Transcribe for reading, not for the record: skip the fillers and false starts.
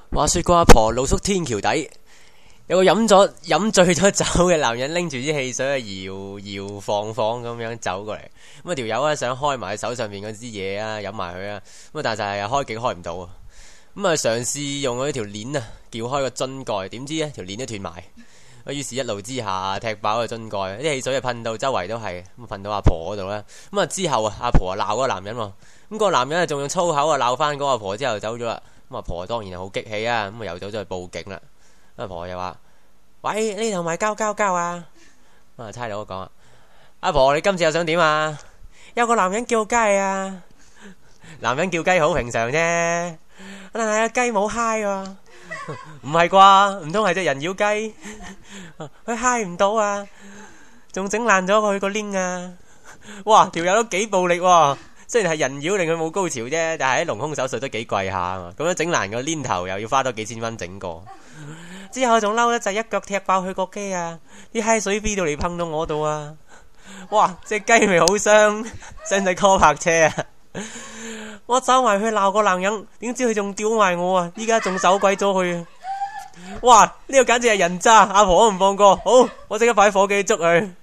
話說個阿婆露宿天橋底，有個飲醉咗酒嘅男人拎住啲汽水去搖搖晃晃咁樣走過嚟。咁啊條友想開埋手上面嗰支嘢啊，飲埋佢啊。咁啊但係開極開唔到啊。咁啊嘗試用嗰條鏈啊撬開個樽蓋，點知呢條鏈都斷埋。於是一怒之下踢爆個樽蓋，啲汽水啊噴到周圍都係，咁噴到阿婆嗰度啦。咁啊之後啊阿婆啊鬧嗰個男人喎，咁個男人啊仲用粗口啊鬧翻嗰個阿婆，之後走咗啦。咁阿婆當然係好激氣啊，咁啊又走咗去報警啦。阿婆又話：喂，呢度咪交啊！啊差佬講啊，阿婆你今次又想點啊？有個男人叫雞啊！男人叫雞好平常啫，但係阿雞冇嗨喎。唔係啩？唔通係隻人妖雞？佢嗨唔到啊，仲整爛咗佢個鏈啊！哇，條友都幾暴力喎！雖然係人妖令佢冇高潮啫，但係喺隆胸手術都幾貴下啊！咁樣整爛個鏈頭又要花多幾千蚊整過。之後仲嬲得滯，一腳踢爆佢個機啊！啲閪水飛到嚟碰到我度啊！哇，隻雞咪好傷，使唔使 call 泊車啊？我走埋去鬧個男人，點知佢仲屌埋我啊！依家仲走鬼咗佢啊！哇，呢個簡直係人渣，阿婆都唔放過。好，我即刻快啲伙計捉佢。